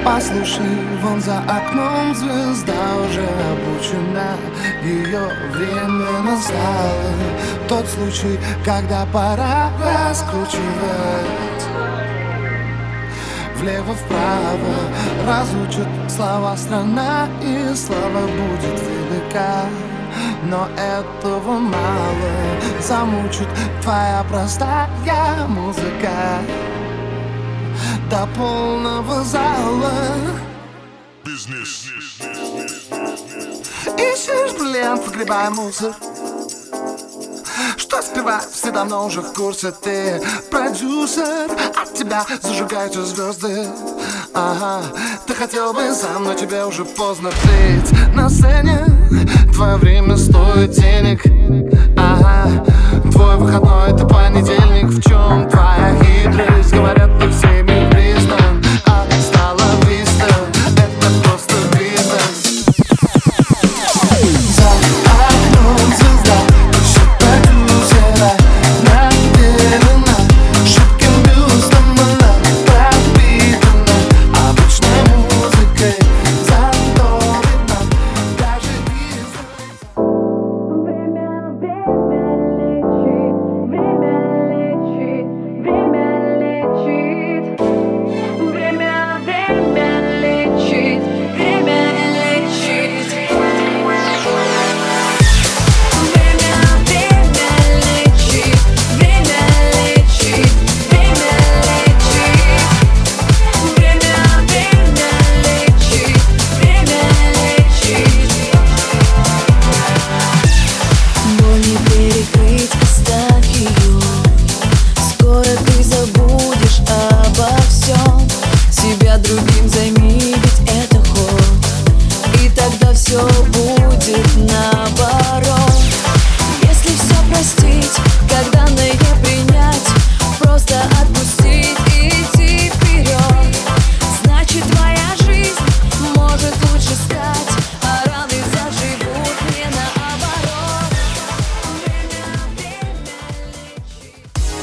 Послушай, вон за окном звезда уже обучена, ее время настало. Тот случай, когда пора раскручивать влево-вправо, разучат слова страна, и слава будет велика. Но этого мало, замучит твоя простая музыка до полного зала. Ищешь бриллиант, выгребая мусор, что спевать, все давно уже в курсе. Ты продюсер, от тебя зажигаются звезды. Ага, ты хотел бы сам, но тебе уже поздно. Быть на сцене, твое время стоит денег. Ага, твой выходной это понедельник. В чем твоя хитрость? Говорят, ты всеми признан, а стала виста, это просто бизнес. За окном звезда, ищет продюсера, наделена шибким бюстом, она пропитана обычной музыкой, зато видно даже бизнес. Время лечит, время лечит, время лечит, время лечит, боль не перекрыть, оставь ее. Скоро ты забудешь обо всем, себя другим займи, ведь это ход, и тогда все будет наоборот. Если все простить, как данное принять, просто отпустить и идти вперед, значит твоя жизнь может лучше стать, а раны заживут не наоборот. Время лечит.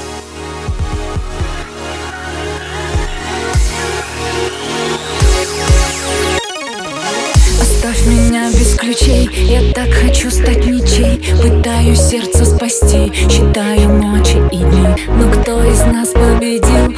Оставь меня без ключей, я так хочу стать ничей. Пытаюсь сердце спасти, считаю ночи и дни. Но кто из нас победил?